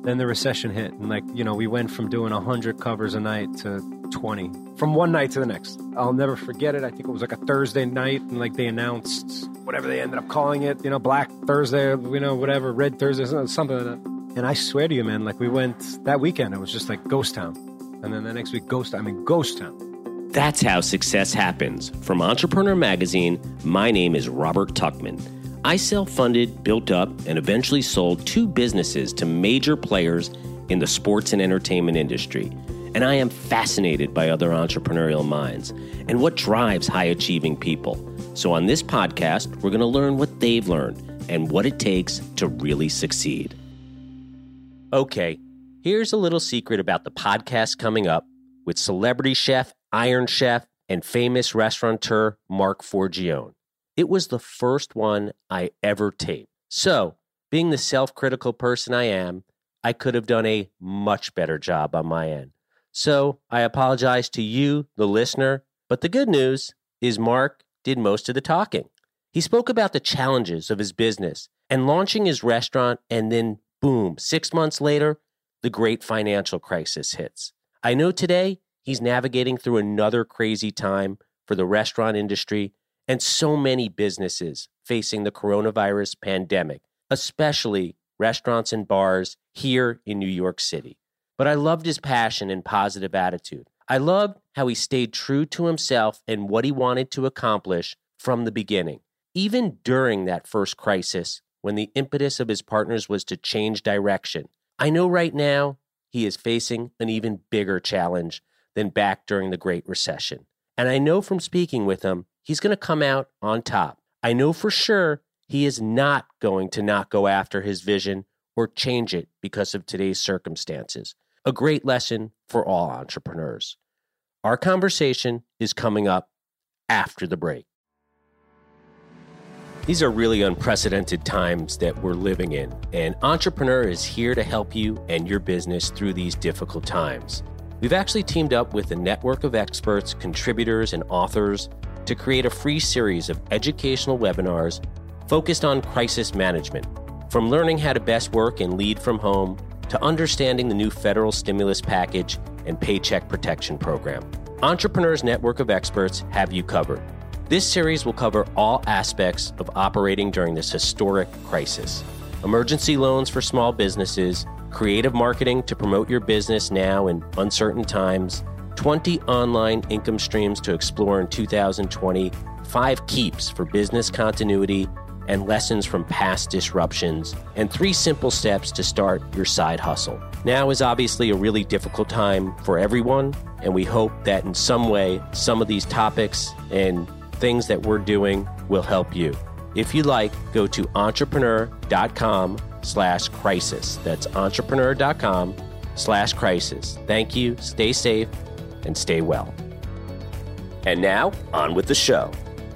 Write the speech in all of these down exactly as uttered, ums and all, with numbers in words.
then the recession hit. And like, you know, we went from doing one hundred covers a night to twenty from one night to the next. I'll never forget it. I think it was like a Thursday night, and like they announced whatever they ended up calling it, you know, Black Thursday, you know, whatever, Red Thursday, something like that. And I swear to you, man, like we went that weekend, it was just like ghost town. And then the next week, ghost, I mean, ghost town. That's how success happens. From Entrepreneur Magazine, my name is Robert Tuchman. I self-funded, built up, and eventually sold two businesses to major players in the sports and entertainment industry. And I am fascinated by other entrepreneurial minds and what drives high-achieving people. So on this podcast, we're going to learn what they've learned and what it takes to really succeed. Okay, here's a little secret about the podcast coming up with celebrity chef, Iron Chef, and famous restaurateur Marc Forgione. It was the first one I ever taped. So, being the self-critical person I am, I could have done a much better job on my end. So, I apologize to you, the listener, but the good news is Marc did most of the talking. He spoke about the challenges of his business and launching his restaurant, and then boom, six months later, the great financial crisis hits. I know today he's navigating through another crazy time for the restaurant industry and so many businesses facing the coronavirus pandemic, especially restaurants and bars here in New York City. But I loved his passion and positive attitude. I loved how he stayed true to himself and what he wanted to accomplish from the beginning. Even during that first crisis, when the impetus of his partners was to change direction. I know right now he is facing an even bigger challenge than back during the Great Recession. And I know from speaking with him, he's going to come out on top. I know for sure he is not going to not go after his vision or change it because of today's circumstances. A great lesson for all entrepreneurs. Our conversation is coming up after the break. These are really unprecedented times that we're living in, and Entrepreneur is here to help you and your business through these difficult times. We've actually teamed up with a network of experts, contributors, and authors to create a free series of educational webinars focused on crisis management, from learning how to best work and lead from home to understanding the new federal stimulus package and paycheck protection program. Entrepreneur's network of experts have you covered. This series will cover all aspects of operating during this historic crisis. Emergency loans for small businesses, creative marketing to promote your business now in uncertain times, twenty online income streams to explore in two thousand twenty, five keeps for business continuity and lessons from past disruptions, and three simple steps to start your side hustle. Now is obviously a really difficult time for everyone, and we hope that in some way, some of these topics and things that we're doing will help you. If you like, go to entrepreneur.com slash crisis. That's entrepreneur.com slash crisis. Thank you, stay safe, and stay well. And now, on with the show.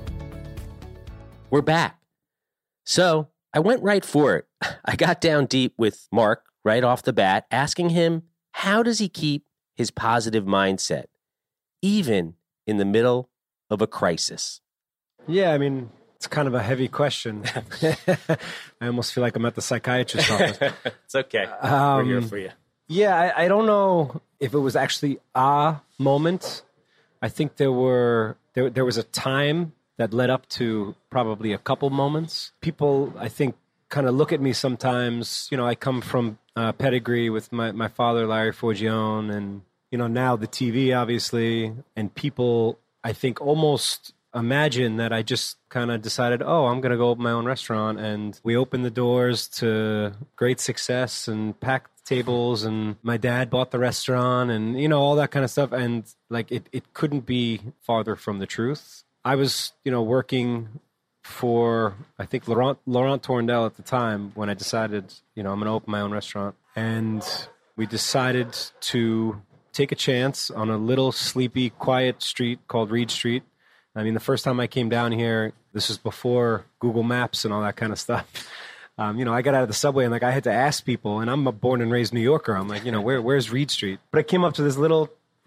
We're back. So, I went right for it. I got down deep with Marc right off the bat, asking him, how does he keep his positive mindset, even in the middle of a crisis? Yeah, I mean, it's kind of a heavy question. I almost feel like I'm at the psychiatrist's office. It's okay. Um, We're here for you. Yeah, I, I don't know if it was actually a moment. I think there were there there was a time that led up to probably a couple moments. People, I think, kind of look at me sometimes. You know, I come from uh, pedigree with my, my father, Larry Forgione, and, you know, now the T V, obviously. And people, I think, almost imagine that I just kind of decided, oh, I'm going to go open my own restaurant. And we opened the doors to great success and packed tables. And my dad bought the restaurant and, you know, all that kind of stuff. And like, it, it couldn't be farther from the truth. I was, you know, working for, I think, Laurent, Laurent Tourondel at the time when I decided, you know, I'm going to open my own restaurant. And we decided to take a chance on a little sleepy, quiet street called Reed Street. I mean, the first time I came down here, this was before Google Maps and all that kind of stuff. Um, you know, I got out of the subway and like I had to ask people, and I'm a born and raised New Yorker. I'm like, you know, where where's Reed Street? But I came up to this little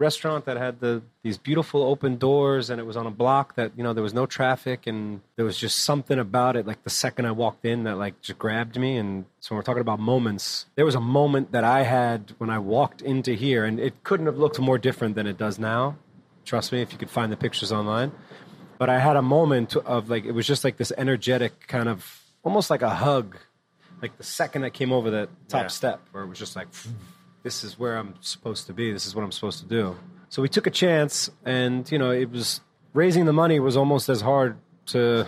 restaurant that had the these beautiful open doors, and it was on a block that, you know, there was no traffic, and there was just something about it, like the second I walked in, that like just grabbed me. And so when we're talking about moments, there was a moment that I had when I walked into here, and it couldn't have looked more different than it does now. Trust me, if you could find the pictures online. But I had a moment of like, it was just like this energetic kind of, almost like a hug, like the second I came over that top yeah. step, where it was just like, this is where I'm supposed to be. This is what I'm supposed to do. So we took a chance, and, you know, it was, raising the money was almost as hard to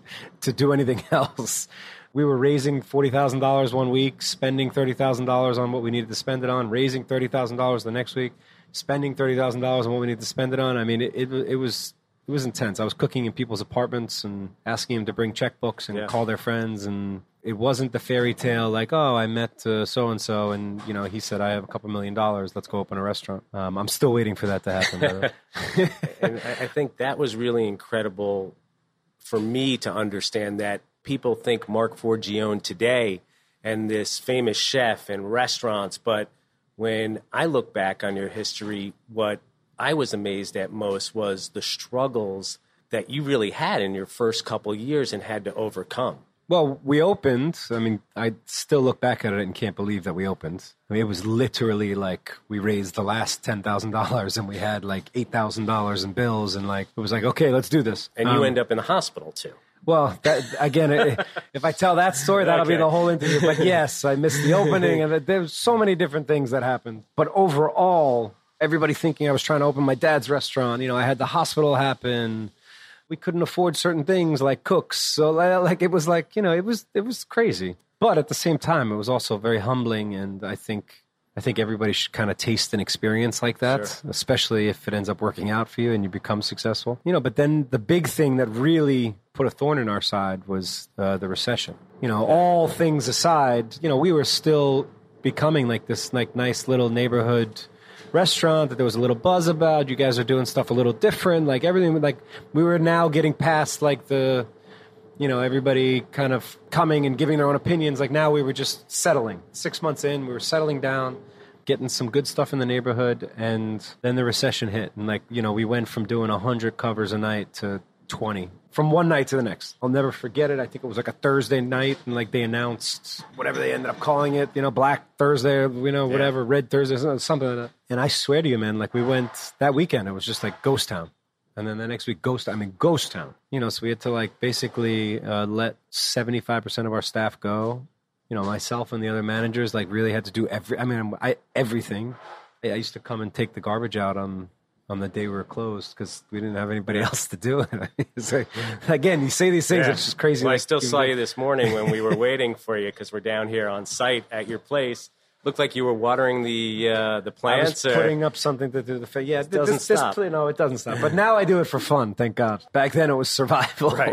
to do anything else. We were raising forty thousand dollars one week, spending thirty thousand dollars on what we needed to spend it on, raising thirty thousand dollars the next week, spending thirty thousand dollars on what we needed to spend it on. I mean, it, it, it was it was intense. I was cooking in people's apartments and asking them to bring checkbooks and yeah. call their friends, and it wasn't the fairy tale like, oh, I met uh, so-and-so, and, you know, he said, I have a couple million dollars. Let's go open a restaurant. Um, I'm still waiting for that to happen. And I think that was really incredible for me to understand that people think Mark Forgione today and this famous chef and restaurants. But when I look back on your history, what I was amazed at most was the struggles that you really had in your first couple years and had to overcome. Well, we opened. I mean, I still look back at it and can't believe that we opened. I mean, it was literally like we raised the last ten thousand dollars and we had like eight thousand dollars in bills. And like, it was like, okay, let's do this. And you um, end up in the hospital too. Well, that, again, it, if I tell that story, that'll okay. be the whole interview. But yes, I missed the opening, and there's so many different things that happened. But overall, everybody thinking I was trying to open my dad's restaurant. You know, I had the hospital happen. We couldn't afford certain things like cooks. So like it was like, you know, it was it was crazy. But at the same time, it was also very humbling. And I think I think everybody should kind of taste an experience like that, sure. especially if it ends up working out for you and you become successful. You know, but then the big thing that really put a thorn in our side was uh, the recession. You know, all things aside, you know, we were still becoming like this like nice little neighborhood restaurant that there was a little buzz about. You guys are doing stuff a little different, like everything, like we were now getting past like the, you know, everybody kind of coming and giving their own opinions. Like now we were just settling. Six months in, we were settling down, getting some good stuff in the neighborhood, and then the recession hit. And like, you know, we went from doing one hundred covers a night to twenty from one night to the next. I'll never forget it. I think it was like a Thursday night, and like they announced whatever they ended up calling it, you know, Black Thursday, you know, whatever, yeah. Red Thursday, something like that. And I swear to you, man, like we went that weekend, it was just like ghost town. And then the next week, ghost, I mean, ghost town. You know, so we had to like basically uh, let seventy-five percent of our staff go. You know, myself and the other managers like really had to do every, I mean, I, everything. I used to come and take the garbage out on on the day we were closed because we didn't have anybody else to do it. So, again, you say these things, yeah. it's just crazy. Well, like, I still saw you this morning when we were waiting for you because we're down here on site at your place. Looked like you were watering the uh, the plants. I was or... putting up something to do the face. Yeah, it doesn't this, stop. This, no, it doesn't stop. But now I do it for fun, thank God. Back then it was survival. Right.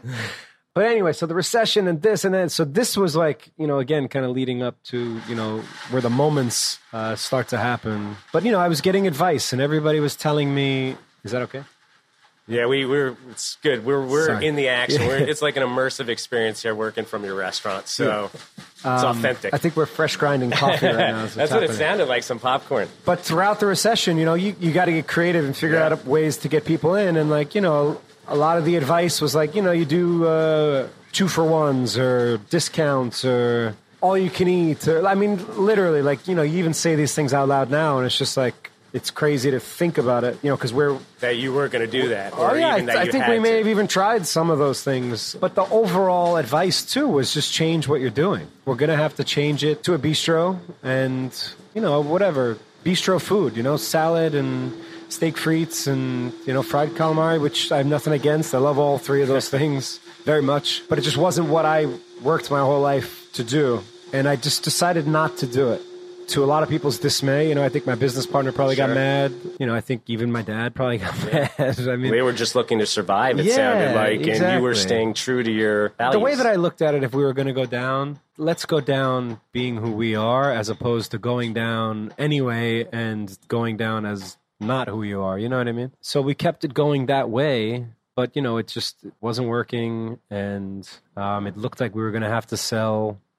But anyway, so the recession and this and then, so this was like, you know, again, kind of leading up to, you know, where the moments uh, start to happen. But, you know, I was getting advice and everybody was telling me, is that okay? Yeah, we, we're, it's good. We're, we're in the action. We're, it's like an immersive experience here working from your restaurant. So yeah. it's um, authentic. I think we're fresh grinding coffee right now. That's what happening. It sounded like, some popcorn. But throughout the recession, you know, you, you got to get creative and figure yeah. out ways to get people in. And like, you know, a lot of the advice was like, you know, you do uh, two for ones or discounts or all you can eat. Or, I mean, literally, like, you know, you even say these things out loud now, and it's just like, it's crazy to think about it, you know, because we're... That you were going to do that. Or oh, yeah, even that I, you I think had we may to. have even tried some of those things. But the overall advice, too, was just change what you're doing. We're going to have to change it to a bistro and, you know, whatever. Bistro food, you know, salad and steak frites and, you know, fried calamari, which I have nothing against. I love all three of those things very much. But it just wasn't what I worked my whole life to do. And I just decided not to do it. To a lot of people's dismay, you know, I think my business partner probably sure. got mad. You know, I think even my dad probably got yeah. mad. I mean, we were just looking to survive, it yeah, sounded like, exactly. and you were staying true to your values. The way that I looked at it, if we were going to go down, let's go down being who we are as opposed to going down anyway and going down as not who you are. You know what I mean? So we kept it going that way, but, you know, it just wasn't working, and um, it looked like we were going to have to sell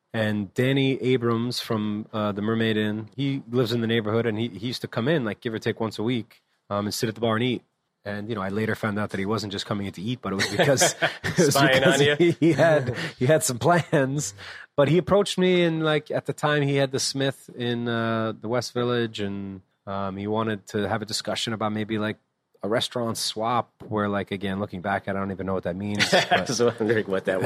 And Danny Abrams from uh, the Mermaid Inn, he lives in the neighborhood, and he, he used to come in, like, give or take once a week um, and sit at the bar and eat. And, you know, I later found out that he wasn't just coming in to eat, but it was because, it was Spying because on you? He, he had he had some plans. But he approached me, and, like, at the time he had the Smith in uh, the West Village, and um, he wanted to have a discussion about maybe, like, a restaurant swap where, like, again, looking back, I don't even know what that means. I was wondering what that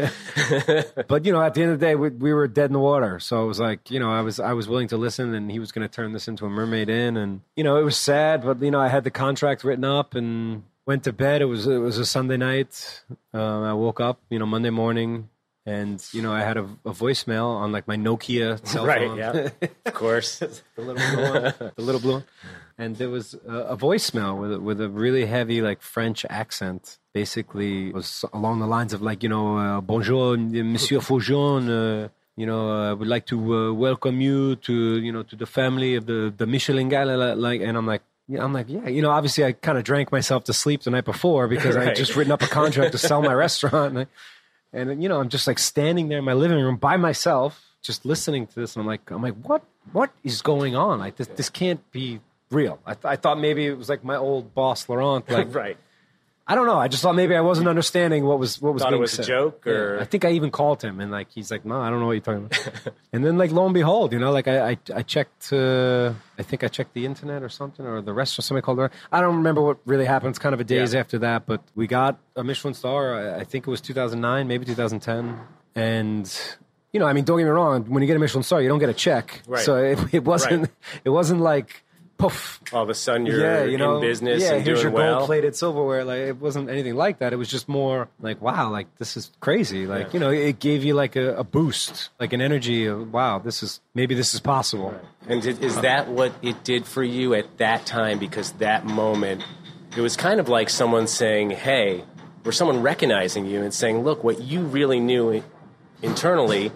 was. But, you know, at the end of the day, we, we were dead in the water. So it was like, you know, I was I was willing to listen, and he was going to turn this into a Mermaid Inn. And, you know, it was sad, but, you know, I had the contract written up and went to bed. It was, it was a Sunday night. Uh, I woke up, you know, Monday morning. And, you know, I had a, a voicemail on, like, my Nokia cell Right, phone. yeah. Of course. the little blue one. The little blue one. And there was a, a voicemail with a, with a really heavy, like, French accent. Basically, it was along the lines of, like, you know, uh, bonjour, Monsieur Faujon. Uh, you know, I uh, would like to uh, welcome you to, you know, to the family of the, the Michelin Gala. Like, and I'm like, yeah, I'm like, yeah, you know, obviously I kind of drank myself to sleep the night before because Right. I had just written up a contract to sell my restaurant. And I, And, you know, I'm just, like, standing there in my living room by myself, just listening to this. And I'm like, I'm like, what, what is going on? Like, this, this can't be real. I, th- I thought maybe it was, like, my old boss, Laurent. Like, Right. I don't know. I just thought maybe I wasn't understanding what was what was Thought it being was a said. joke, or- Yeah. I think I even called him, and, like, he's like, no, I don't know what you're talking about. And then, like, lo and behold, you know, like, I I, I checked, uh, I think I checked the internet or something, or the restaurant, somebody called her. I don't remember what really happened. It's kind of a days Yeah. after that, but we got a Michelin star. I, I think it was two thousand nine, maybe two thousand ten. And, you know, I mean, don't get me wrong. When you get a Michelin star, you don't get a check. Right. So it, it wasn't, Right. it wasn't like, poof. All of a sudden you're Yeah, you know, in business yeah, and here's doing your well. gold-plated silverware. Like, it wasn't anything like that. It was just more like, wow, like, this is crazy. Like, Yeah. you know, it gave you like a, a boost, like an energy of, wow, this is, maybe this is possible. And did, is that what it did for you at that time? Because that moment, it was kind of like someone saying, hey, or someone recognizing you and saying, look, what you really knew internally,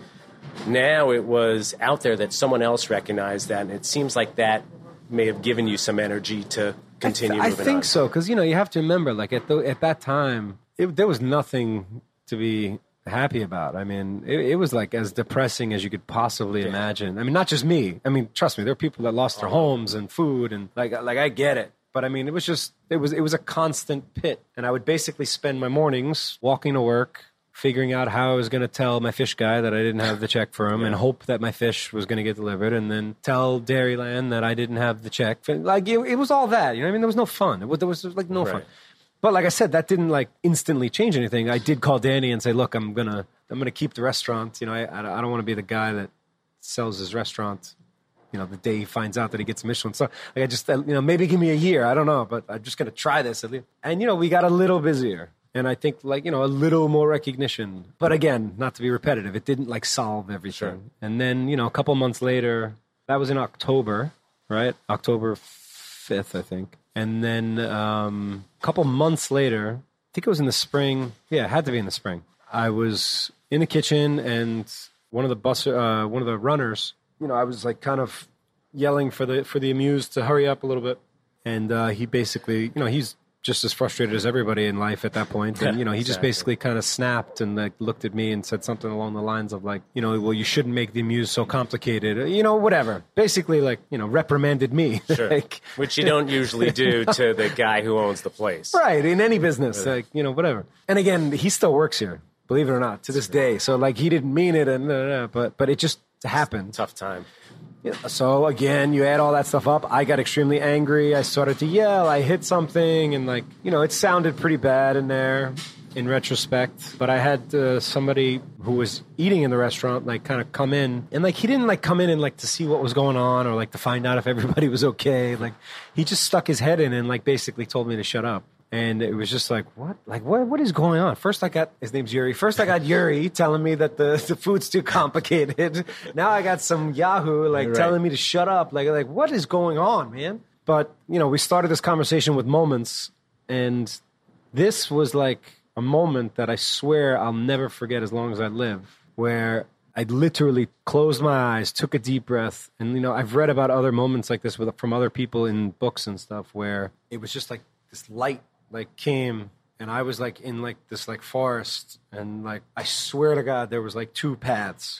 now it was out there that someone else recognized that. And it seems like that may have given you some energy to continue I, th- moving I think on. so, because, you know, you have to remember, like, at, the, at that time, it, there was nothing to be happy about. I mean, it, it was, like, as depressing as you could possibly imagine. I mean, not just me. I mean, trust me, there are people that lost their homes and food, and, like, like I get it. But, I mean, it was just, it was, it was a constant pit. And I would basically spend my mornings walking to work, figuring out how I was going to tell my fish guy that I didn't have the check for him, yeah. and hope that my fish was going to get delivered, and then tell Dairyland that I didn't have the check. Like, it, it was all that, you know what I mean? There was no fun. It was, there was like no Right. fun. But like I said, that didn't like instantly change anything. I did call Danny and say, look, I'm going to I'm gonna keep the restaurant. You know, I, I don't want to be the guy that sells his restaurant, you know, the day he finds out that he gets a Michelin star. Like, I just, you know, maybe give me a year. I don't know, but I'm just going to try this at least. And, you know, we got a little busier. And I think, like, you know, a little more recognition. But again, not to be repetitive, it didn't, like, solve everything. Sure. And then, you know, a couple months later, that was in October, right? October fifth, I think. And then um, a couple months later, I think it was in the spring. Yeah, it had to be in the spring. I was in the kitchen, and one of the bus, uh, one of the runners, you know, I was, like, kind of yelling for the for the Amuse to hurry up a little bit. And uh, he basically, you know, he's just as frustrated as everybody in life at that point. And, you know, he just Exactly. basically kind of snapped and, like, looked at me and said something along the lines of, like, you know, well, you shouldn't make the Amuse so complicated. You know, whatever. Basically, like, you know, reprimanded me. Sure. Like, Which you don't usually do to the guy who owns the place. right, in any business, like, you know, whatever. And again, he still works here, believe it or not, to this day. So, like, he didn't mean it, and uh, but but it just happened. Tough time. Yeah, so again, you add all that stuff up. I got extremely angry. I started to yell. I hit something, and, like, you know, it sounded pretty bad in there in retrospect. But I had uh, somebody who was eating in the restaurant, like, kind of come in, and, like, he didn't, like, come in and, like, to see what was going on or, like, to find out if everybody was okay. Like, he just stuck his head in and, like, basically told me to shut up. And it was just like, what? Like, what? What is going on? First, I got, his name's Yuri. First, I got Yuri telling me that the, the food's too complicated. Now I got some Yahoo, like, Right. telling me to shut up. Like, like, what is going on, man? But, you know, we started this conversation with moments. And this was like a moment that I swear I'll never forget as long as I live, where I literally closed my eyes, took a deep breath. And, you know, I've read about other moments like this with, from other people in books and stuff, where it was just like this light, like, came, and I was, like, in, like, this, like, forest, and, like, I swear to God there was, like, two paths. Right.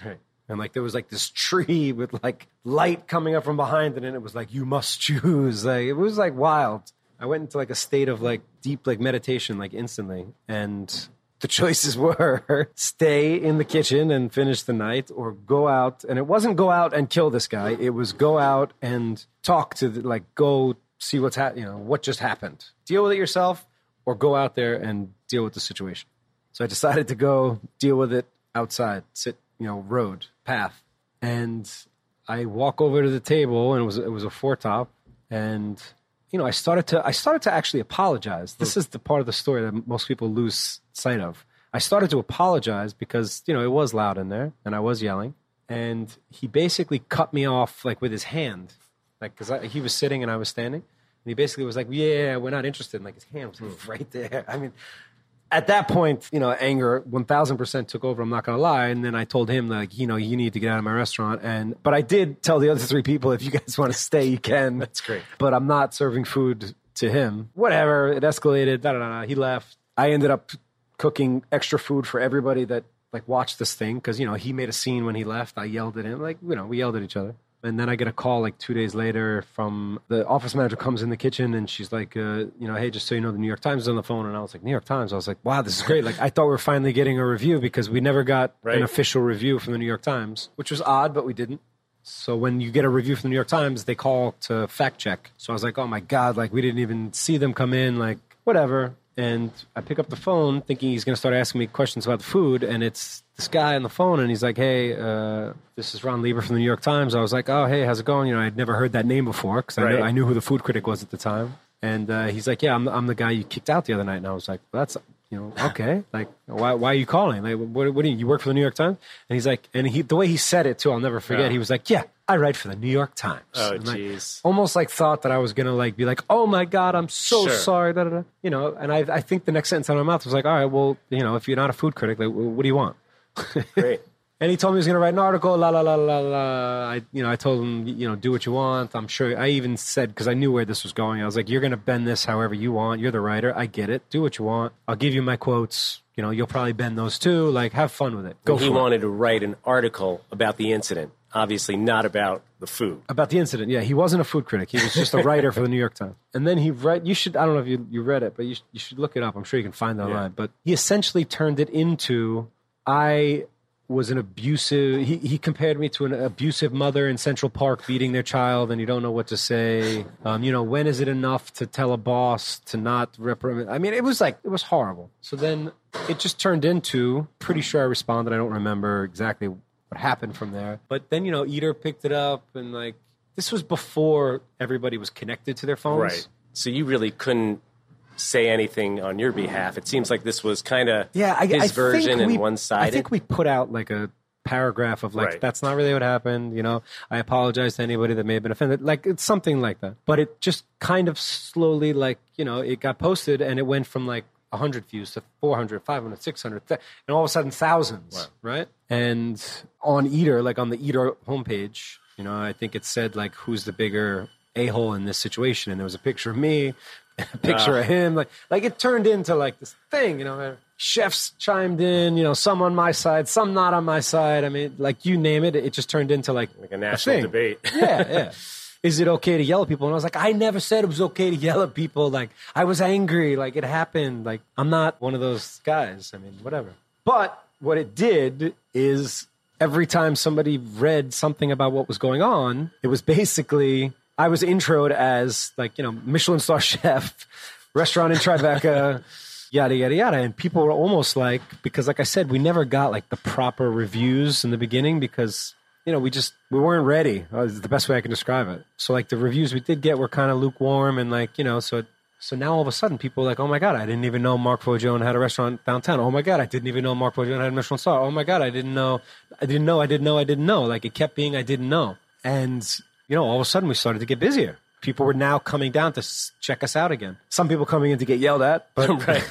And like there was like this tree with like light coming up from behind it, and it was like, you must choose. Like it was like wild. I went into like a state of like deep like meditation like instantly. And the choices were stay in the kitchen and finish the night, or go out. And it wasn't go out and kill this guy. It was go out and talk to the, like go see what's happening, you know, what just happened. Deal with it yourself, or go out there and deal with the situation. So I decided to go deal with it outside, sit, you know, road, path. And I walk over to the table, and it was it was a four top, and you know, I started to I started to actually apologize. This is the part of the story that most people lose sight of. I started to apologize because, you know, it was loud in there and I was yelling, and he basically cut me off like with his hand, like because he was sitting and I was standing, and he basically was like, "Yeah, we're not interested." And like his hand was like, right there. I mean, at that point, you know, anger one thousand percent took over. I'm not going to lie. And then I told him, like, you know, you need to get out of my restaurant. And but I did tell the other three people, if you guys want to stay, you can. That's great. But I'm not serving food to him. Whatever. It escalated. Da, da, da, da. He left. I ended up cooking extra food for everybody that like watched this thing because, you know, he made a scene when he left. I yelled at him. Like, you know, we yelled at each other. And then I get a call like two days later from the office manager comes in the kitchen, and she's like, uh, you know, hey, just so you know, the New York Times is on the phone. And I was like, New York Times? I was like, wow, this is great. Like, I thought we were finally getting a review because we never got right. an official review from the New York Times, which was odd, but we didn't. So when you get a review from the New York Times, they call to fact check. So I was like, oh my God, like we didn't even see them come in, like whatever. And I pick up the phone thinking he's going to start asking me questions about the food. And it's this guy on the phone, and he's like, hey, uh, this is Ron Lieber from the New York Times. I was like, oh, hey, how's it going? You know, I'd never heard that name before because right. I, knew, I knew who the food critic was at the time. And uh, he's like, yeah, I'm, I'm the guy you kicked out the other night. And I was like, well, that's, you know, okay. Like, why, why are you calling? Like, what, what do you, you work for the New York Times? And he's like, and he, the way he said it too, I'll never forget. Yeah. He was like, yeah, I write for the New York Times. Oh, jeez. Almost like thought that I was going to like be like, oh my God, I'm so sure. sorry. Da, da, da. You know, and I, I think the next sentence out of my mouth was like, all right, well, you know, if you're not a food critic, like, what do you want? Great. And he told me he was going to write an article, la, la, la, la, la. I, you know, I told him, you know, do what you want. I'm sure, I even said, because I knew where this was going, I was like, you're going to bend this however you want. You're the writer. I get it. Do what you want. I'll give you my quotes. You know, you'll probably bend those too. Like, have fun with it. Go he for wanted it. to write an article about the incident, obviously not about the food. About the incident, yeah. He wasn't a food critic. He was just a writer for the New York Times. And then he read, you should, I don't know if you, you read it, but you, you should look it up. I'm sure you can find it online. Yeah. But he essentially turned it into, I... was an abusive, he, he compared me to an abusive mother in Central Park beating their child, and you don't know what to say. Um, you know, when is it enough to tell a boss to not reprimand? I mean, it was like, it was horrible. So then it just turned into, pretty sure I responded. I don't remember exactly what happened from there. But then, you know, Eater picked it up, and like, this was before everybody was connected to their phones. Right. So you really couldn't say anything on your behalf. It seems like this was kind of yeah, I, his I version and we, one-sided. I think we put out like a paragraph of like, right. that's not really what happened. You know, I apologize to anybody that may have been offended. Like, it's something like that. But it just kind of slowly, like, you know, it got posted, and it went from like one hundred views to four hundred, five hundred, six hundred, and all of a sudden thousands, wow. right? And on Eater, like on the Eater homepage, you know, I think it said like, who's the bigger a-hole in this situation? And there was a picture of me, a picture uh, of him, like, like it turned into like this thing, you know, chefs chimed in, you know, some on my side, some not on my side. I mean, like you name it, it just turned into like, like a national a debate. yeah, yeah. Is it okay to yell at people? And I was like, I never said it was okay to yell at people. Like, I was angry. Like, it happened. Like, I'm not one of those guys. I mean, whatever. But what it did is every time somebody read something about what was going on, it was basically, I was introed as like, you know, Michelin star chef, restaurant in Tribeca, yada, yada, yada. And people were almost like, because like I said, we never got like the proper reviews in the beginning because, you know, we just, we weren't ready. That's the best way I can describe it. So like the reviews we did get were kind of lukewarm and like, you know, so, so now all of a sudden people are like, oh my God, I didn't even know Mark Fogione had a restaurant downtown. Oh my God, I didn't even know Mark Fogione had a Michelin star. Oh my God, I didn't know, I didn't know, I didn't know, I didn't know. Like it kept being, I didn't know. And, you know, all of a sudden we started to get busier. People were now coming down to check us out again. Some people coming in to get yelled at, but like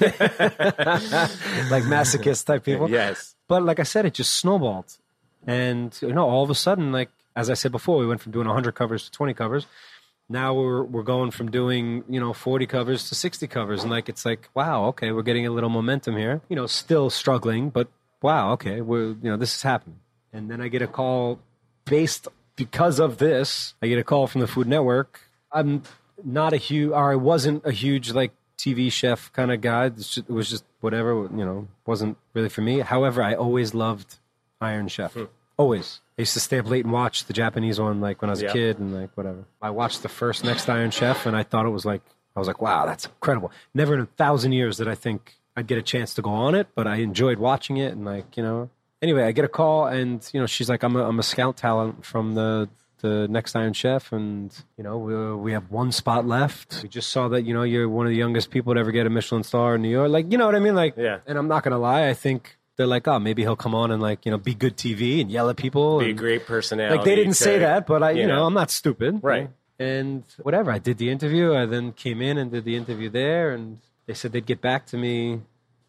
masochist type people. Yes. But like I said, it just snowballed. And, you know, all of a sudden, like, as I said before, we went from doing one hundred covers to twenty covers. Now we're we're going from doing, you know, forty covers to sixty covers. And like, it's like, wow, okay, we're getting a little momentum here. You know, still struggling, but wow, okay, we're, you know, this is happening. And then I get a call based because of this. I get a call from the Food Network. I'm not a huge, or I wasn't a huge like T V chef kind of guy. Just, it was just whatever, you know, wasn't really for me. However, I always loved Iron Chef. Hmm. Always. I used to stay up late and watch the Japanese one like when I was yeah. a kid and like whatever. I watched the first Next Iron Chef and I thought it was like, I was like, wow, that's incredible. Never in a thousand years did I think I'd get a chance to go on it, but I enjoyed watching it and like, you know. Anyway, I get a call and, you know, she's like, I'm a, I'm a scout talent from the the Next Iron Chef, and you know we we have one spot left. We just saw that you know you're one of the youngest people to ever get a Michelin star in New York. Like, you know what I mean? Like, yeah. And I'm not gonna lie, I think they're like, oh, maybe he'll come on and like you know be good T V and yell at people. Be and, a great personality. Like they didn't to, say that, but I, you, you know, know, I'm not stupid, right? And whatever, I did the interview. I then came in and did the interview there, and they said they'd get back to me.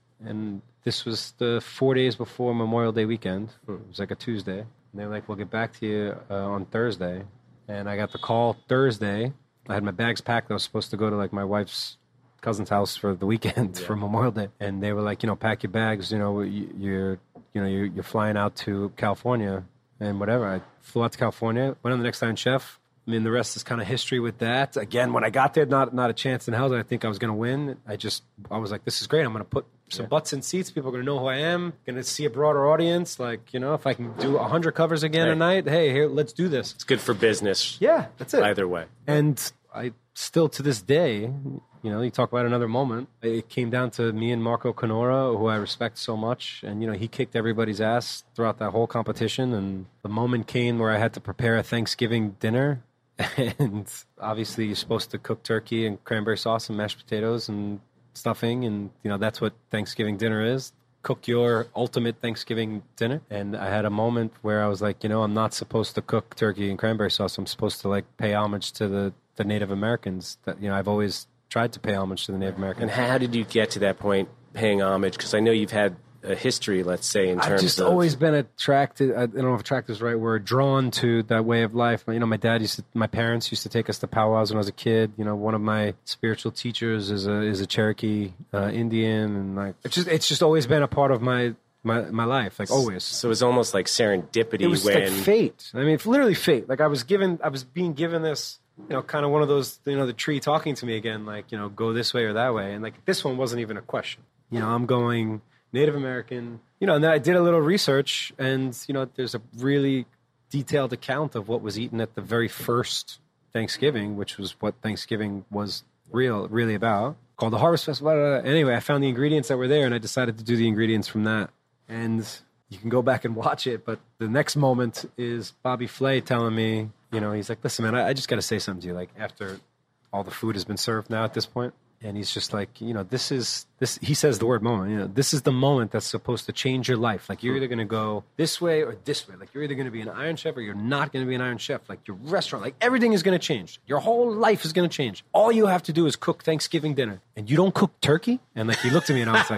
And this was the four days before Memorial Day weekend. It was like a Tuesday. And they were like, we'll get back to you uh, on Thursday. And I got the call Thursday. I had my bags packed. I was supposed to go to like my wife's cousin's house for the weekend yeah. for Memorial Day. And they were like, you know, pack your bags. You know, you're, you know, you're, you're flying out to California and whatever. I flew out to California, went on the Next Iron Chef. I mean, the rest is kind of history with that. Again, when I got there, not not a chance in hell that I think I was going to win. I just, I was like, this is great. I'm going to put some yeah. butts in seats. People are going to know who I am. Going to see a broader audience. Like, you know, if I can do one hundred covers again right. a night, hey, here, let's do this. It's good for business. Yeah, that's it. Either way. And I still, to this day, you know, you talk about another moment. It came down to me and Marco Canora, who I respect so much. And, you know, he kicked everybody's ass throughout that whole competition. And the moment came where I had to prepare a Thanksgiving dinner. And obviously you're supposed to cook turkey and cranberry sauce and mashed potatoes and stuffing. And, you know, that's what Thanksgiving dinner is. Cook your ultimate Thanksgiving dinner. And I had a moment where I was like, you know, I'm not supposed to cook turkey and cranberry sauce. I'm supposed to, like, pay homage to the, the Native Americans. That, you know, I've always tried to pay homage to the Native Americans. And how did you get to that point, paying homage? Because I know you've had a history, let's say, in terms of... I've just of... always been attracted, I don't know if attracted is the right word, drawn to that way of life. You know, my dad used to, my parents used to take us to powwows when I was a kid. You know, one of my spiritual teachers is a is a Cherokee uh, Indian, and like it's just it's just always been a part of my my, my life, like always. So it's almost like serendipity. It was when... like fate. I mean, it's literally fate. Like I was given, I was being given this, you know, kind of one of those, you know, the tree talking to me again, like, you know, go this way or that way, and like this one wasn't even a question. You know, I'm going Native American. You know, and then I did a little research, and, you know, there's a really detailed account of what was eaten at the very first Thanksgiving, which was what Thanksgiving was real, really about, called the Harvest Festival. Blah, blah, blah. Anyway, I found the ingredients that were there, and I decided to do the ingredients from that. And you can go back and watch it, but the next moment is Bobby Flay telling me, you know, he's like, listen, man, I, I just got to say something to you, like, after all the food has been served now at this point. And he's just like, you know, this is, this, he says the word moment, you know, this is the moment that's supposed to change your life. Like, you're either going to go this way or this way. Like, you're either going to be an Iron Chef or you're not going to be an Iron Chef. Like, your restaurant, like, everything is going to change. Your whole life is going to change. All you have to do is cook Thanksgiving dinner. And you don't cook turkey? And, like, he looked at me and I was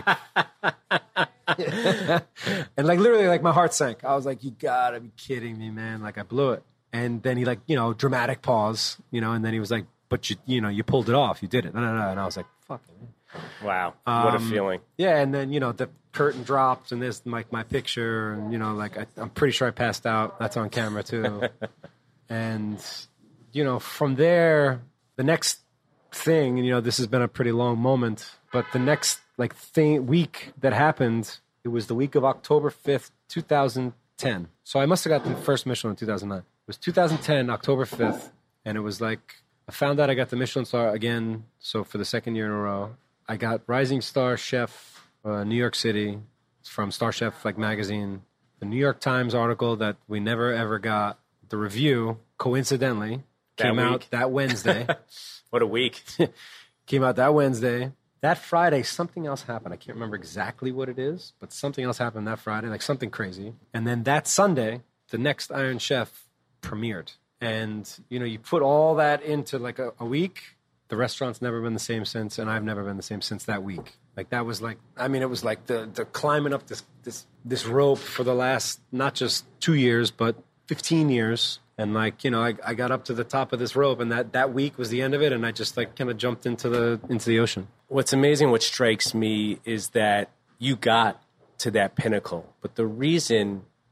like... and, like, literally, like, my heart sank. I was like, you gotta be kidding me, man. Like, I blew it. And then he, like, you know, dramatic pause, you know, and then he was like, but you, you know, you pulled it off. You did it. No, no, no. And I was like, fuck it. Wow. What um, a feeling. Yeah. And then, you know, the curtain drops and there's like my picture and, you know, like I, I'm pretty sure I passed out. That's on camera too. And, you know, from there, the next thing, and, you know, this has been a pretty long moment, but the next like thing week that happened, it was the week of October fifth, two thousand ten. So I must have got the first Michelin in two thousand nine. It was two thousand ten, October fifth. And it was like, I found out I got the Michelin star again, so for the second year in a row. I got Rising Star Chef, uh, New York City, from Star Chef like magazine. The New York Times article that we never ever got. The review, coincidentally, that came week. out that Wednesday. What a week. Came out that Wednesday. That Friday, something else happened. I can't remember exactly what it is, but something else happened that Friday, like something crazy. And then that Sunday, the Next Iron Chef premiered. And, you know, you put all that into like a, a week, the restaurant's never been the same since, and I've never been the same since that week. Like that was like, I mean, it was like the, the climbing up this, this, this rope for the last, not just two years, but fifteen years. And like, you know, I, I got up to the top of this rope, and that, that week was the end of it. And I just like kind of jumped into the, into the ocean. What's amazing, what strikes me is that you got to that pinnacle, but the reason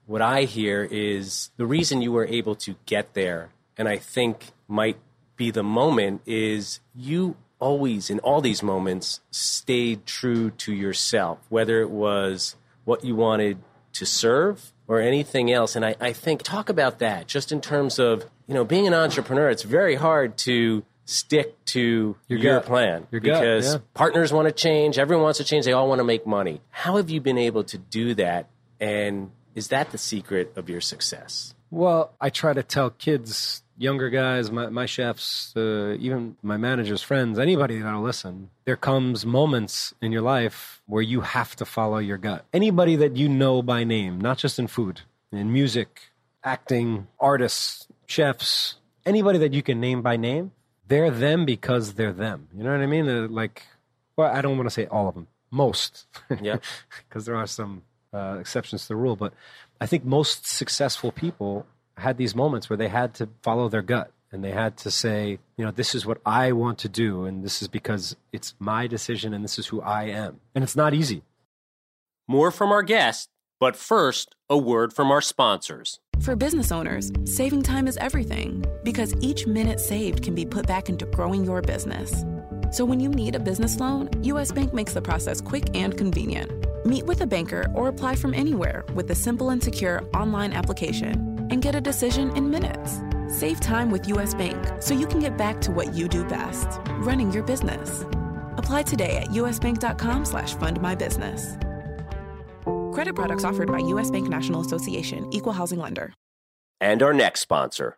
what I hear is the reason you were able to get there, and I think might be the moment, is you always, in all these moments, stayed true to yourself, whether it was what you wanted to serve or anything else. And I, I think, talk about that, just in terms of, you know, being an entrepreneur, it's very hard to stick to your, your plan your because gut, yeah. partners want to change, everyone wants to change, they all want to make money. How have you been able to do that? And is that the secret of your success? Well, I try to tell kids, younger guys, my, my chefs, uh, even my managers, friends, anybody that'll listen, there comes moments in your life where you have to follow your gut. Anybody that you know by name, not just in food, in music, acting, artists, chefs, anybody that you can name by name, they're them because they're them. You know what I mean? They're like, well, I don't want to say all of them, most. Yeah. Because there are some uh, exceptions to the rule, but I think most successful people had these moments where they had to follow their gut and they had to say, you know, this is what I want to do. And this is because it's my decision and this is who I am. And it's not easy. More from our guest, but first, a word from our sponsors. For business owners, saving time is everything because each minute saved can be put back into growing your business. So when you need a business loan, U S. Bank makes the process quick and convenient. Meet with a banker or apply from anywhere with a simple and secure online application and get a decision in minutes. Save time with U S. Bank so you can get back to what you do best, running your business. Apply today at usbank.com slash fund my business. Credit products offered by U S. Bank National Association, Equal Housing Lender. And our next sponsor.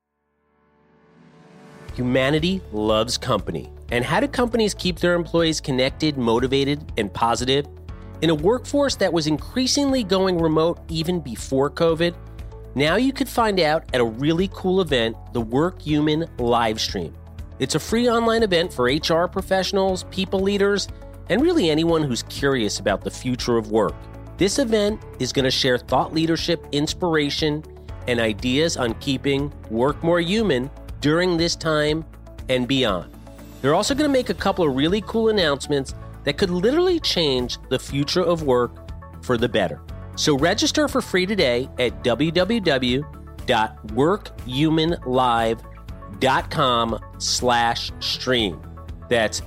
Humanity loves company. And how do companies keep their employees connected, motivated, and positive? In a workforce that was increasingly going remote even before COVID, now you could find out at a really cool event, the WorkHuman Livestream. It's a free online event for H R professionals, people leaders, and really anyone who's curious about the future of work. This event is going to share thought leadership, inspiration, and ideas on keeping work more human during this time and beyond. They're also going to make a couple of really cool announcements that could literally change the future of work for the better. So register for free today at www.workhumanlive.com slash stream. That's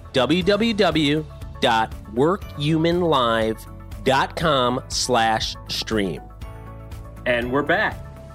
www.workhumanlive.com slash stream. And we're back.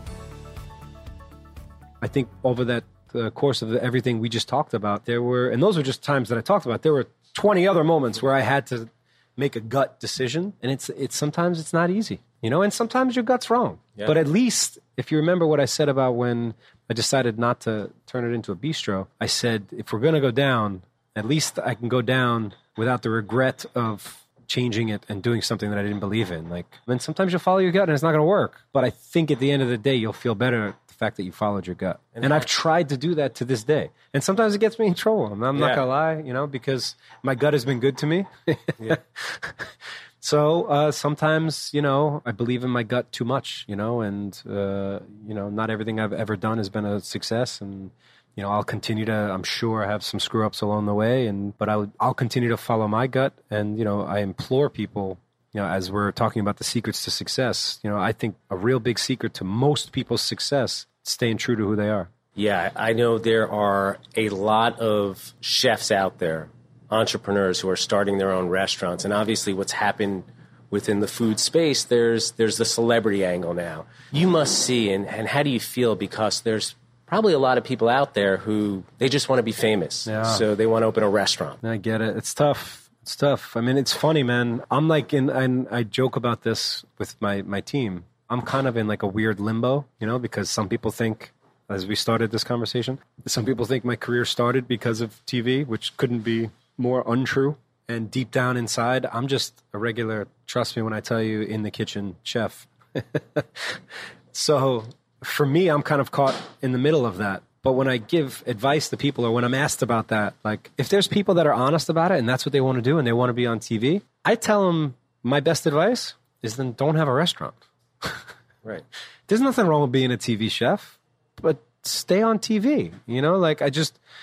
I think over that uh, course of the, everything we just talked about, there were, and those were just times that I talked about, there were twenty other moments where I had to make a gut decision, and it's it's sometimes it's not easy, you know, and sometimes your gut's wrong. Yeah. But at least if you remember what I said about when I decided not to turn it into a bistro, I said, if we're going to go down, at least I can go down without the regret of changing it and doing something that I didn't believe in. Like, I mean, sometimes you'll follow your gut and it's not going to work. But I think at the end of the day, you'll feel better at the fact that you followed your gut. And, and I've tried to do that to this day. And sometimes it gets me in trouble. I'm, I'm yeah. not going to lie, you know, because my gut has been good to me. yeah. So uh, sometimes, you know, I believe in my gut too much, you know, and, uh, you know, not everything I've ever done has been a success. And, you know, I'll continue to, I'm sure, have some screw-ups along the way, and but I'll, I'll continue to follow my gut. And, you know, I implore people, you know, as we're talking about the secrets to success, you know, I think a real big secret to most people's success is staying true to who they are. Yeah, I know there are a lot of chefs out there, entrepreneurs who are starting their own restaurants. And obviously what's happened within the food space, there's there's the celebrity angle now. You must see, and, and how do you feel? Because there's probably a lot of people out there who, they just want to be famous. Yeah. So they want to open a restaurant. I get it. It's tough. It's tough. I mean, it's funny, man. I'm like, in, and I joke about this with my, my team. I'm kind of in like a weird limbo, you know, because some people think, as we started this conversation, some people think my career started because of T V, which couldn't be more untrue. And deep down inside, I'm just a regular, trust me when I tell you, in the kitchen chef. So for me, I'm kind of caught in the middle of that. But when I give advice to people, or when I'm asked about that, like if there's people that are honest about it and that's what they want to do and they want to be on T V, I tell them my best advice is then don't have a restaurant. Right. There's nothing wrong with being a T V chef, but stay on T V. You know, like I just,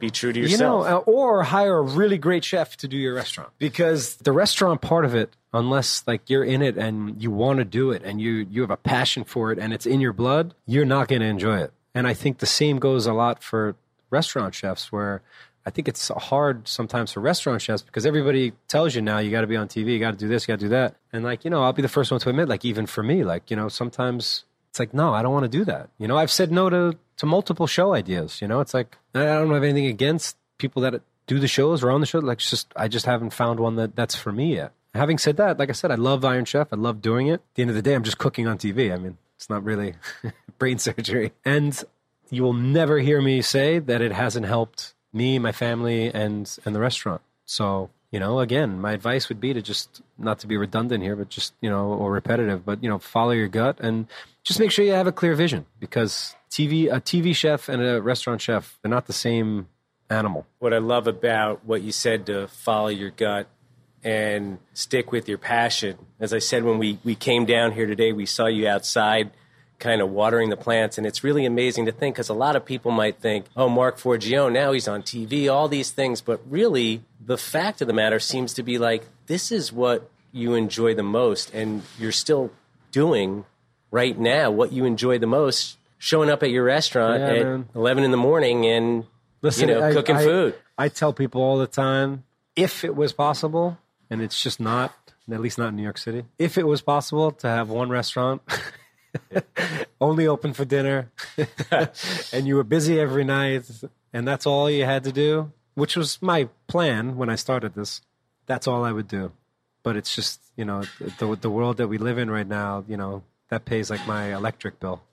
Be true to You yourself. know, uh, or hire a really great chef to do your restaurant. Because the restaurant part of it, unless like you're in it and you want to do it and you, you have a passion for it and it's in your blood, you're not going to enjoy it. And I think the same goes a lot for restaurant chefs, where I think it's hard sometimes for restaurant chefs because everybody tells you now you got to be on T V, you got to do this, you got to do that. And like, you know, I'll be the first one to admit, like even for me, like, you know, sometimes it's like, no, I don't want to do that. You know, I've said no to, to multiple show ideas. You know, it's like, I don't have anything against people that do the shows or on the show. Like, it's just, I just haven't found one that that's for me yet. Having said that, like I said, I love Iron Chef. I love doing it. At the end of the day, I'm just cooking on T V. I mean, it's not really brain surgery. And you will never hear me say that it hasn't helped me, my family, and and the restaurant. So, you know, again, my advice would be to just, not to be redundant here, but just, you know, or repetitive, but, you know, follow your gut and just make sure you have a clear vision, because T V, a T V chef and a restaurant chef, they're not the same animal. What I love about what you said, to follow your gut and stick with your passion. As I said, when we, we came down here today, we saw you outside kind of watering the plants, and it's really amazing to think, because a lot of people might think, oh, Mark Forgione, now he's on T V, all these things, but really the fact of the matter seems to be like, this is what you enjoy the most, and you're still doing right now what you enjoy the most, showing up at your restaurant Yeah, at man. eleven in the morning and Listen, you know, I, cooking I, food. I tell people all the time, if it was possible, and it's just not, at least not in New York City, if it was possible to have one restaurant only open for dinner and you were busy every night and that's all you had to do, which was my plan when I started this, that's all I would do. But it's just, you know, the the world that we live in right now, you know, that pays like my electric bill.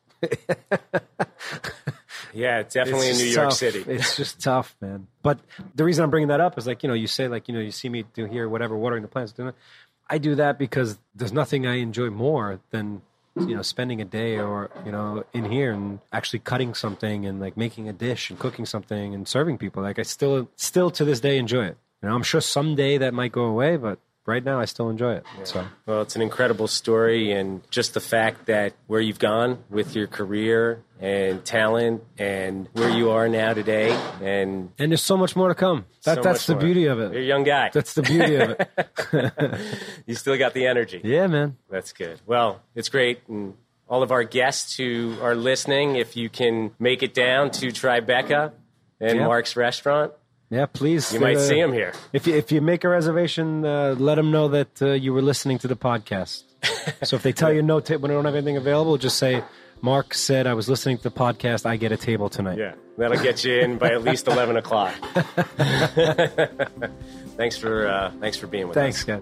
Yeah, definitely It's in New just York tough. City. It's just tough, man. But the reason I'm bringing that up is like, you know, you say like, you know, you see me do here, whatever, watering the plants, doing it. I do that because there's nothing I enjoy more than, you know, spending a day or, you know, in here and actually cutting something and like making a dish and cooking something and serving people. Like I still, still to this day enjoy it. You know, I'm sure someday that might go away, but right now I still enjoy it. Yeah. So, well, it's an incredible story, and just the fact that where you've gone with your career and talent and where you are now today. And and there's so much more to come. That, so that's much the more. beauty of it. You're a young guy. That's the beauty of it. You still got the energy. Yeah, man. That's good. Well, it's great. And all of our guests who are listening, if you can make it down to Tribeca and Yeah. Mark's restaurant, Yeah, please. you might uh, see him here. If you, if you make a reservation, uh, let them know that uh, you were listening to the podcast. So if they tell you no, ta- when they don't have anything available, just say, Mark said I was listening to the podcast. I get a table tonight. Yeah, that'll get you in by at least eleven o'clock. Thanks for uh, thanks for being with Thanks, us. guys.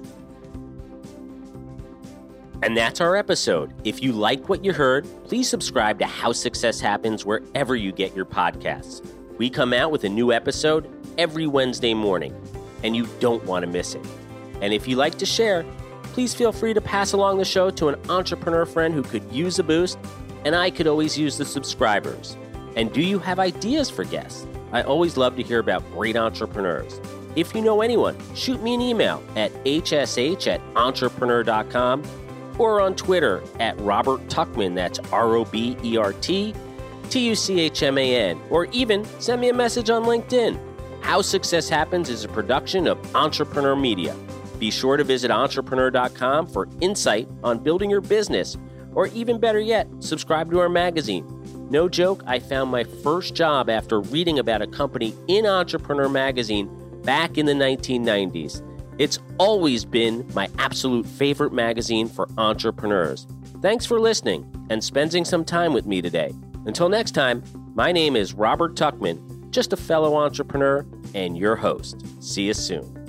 And that's our episode. If you liked what you heard, please subscribe to How Success Happens wherever you get your podcasts. We come out with a new episode every Wednesday morning, and you don't want to miss it. And if you like to share, please feel free to pass along the show to an entrepreneur friend who could use a boost, and I could always use the subscribers. And do you have ideas for guests? I always love to hear about great entrepreneurs. If you know anyone, shoot me an email at h s h at entrepreneur dot com or on Twitter at Robert Tuchman, that's R O B E R T T U C H M A N, or even send me a message on LinkedIn. How Success Happens is a production of Entrepreneur Media. Be sure to visit entrepreneur dot com for insight on building your business, or even better yet, subscribe to our magazine. No joke, I found my first job after reading about a company in Entrepreneur Magazine back in the nineteen nineties. It's always been my absolute favorite magazine for entrepreneurs. Thanks for listening and spending some time with me today. Until next time, my name is Robert Tuchman, just a fellow entrepreneur and your host. See you soon.